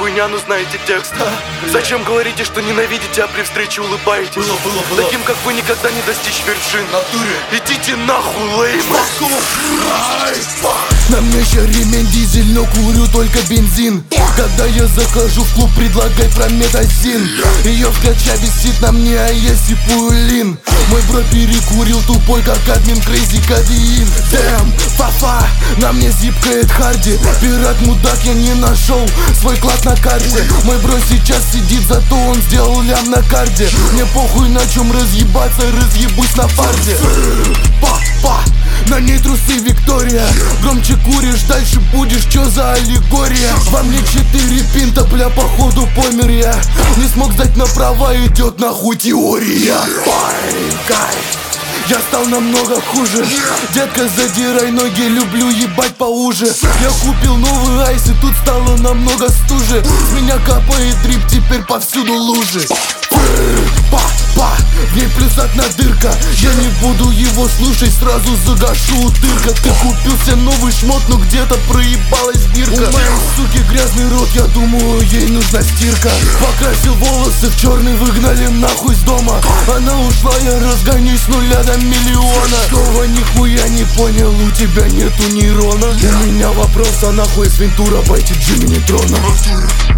хуйня, но знаете текст. Зачем говорите, что ненавидите, а при встрече улыбаетесь? Было. Таким, как вы, никогда не достичь вершин. Идите нахуй, леймы. На мне еще ремень дизель, но курю только бензин. Когда я захожу в клуб, предлагай прометазин. Ее вкача висит на мне, а я сипую лин. Мой бро перекурил тупой, как админ Крейзи Кодеин. Дэм, фафа, на мне зипкает харди. Пират мудак, я не нашел свой клад на карте. Мой бро сейчас сидит, зато он сделал лям на карде. Мне похуй на чем разъебаться, разъебусь на фарде. Па-па, на ней трусы Виктория. Громче куришь, дальше будешь, чё за аллегория? Во мне 4 пинта, бля, походу помер я. Не смог сдать на права, идет нахуй теория. Я стал намного хуже. Детка, задирай ноги, люблю ебать поуже. Я купил новый айс, и тут стало намного стуже. С меня капает дрип, теперь повсюду лужи. Па-па, в ней плюс одна дырка. Я не буду его слушать, сразу загашу утырка. Ты купил себе новый шмот, но где-то проебалась бирка. У моей суки грязный рот, я думаю, ей нужна стирка. Покрасил волосы в черный, выгнали нахуй с дома. Она ушла, я разгонюсь с нуля до миллиона. Снова нихуя не понял, у тебя нету нейрона. У меня вопрос, а нахуй с Вентура байтит Джимми Нейтрона.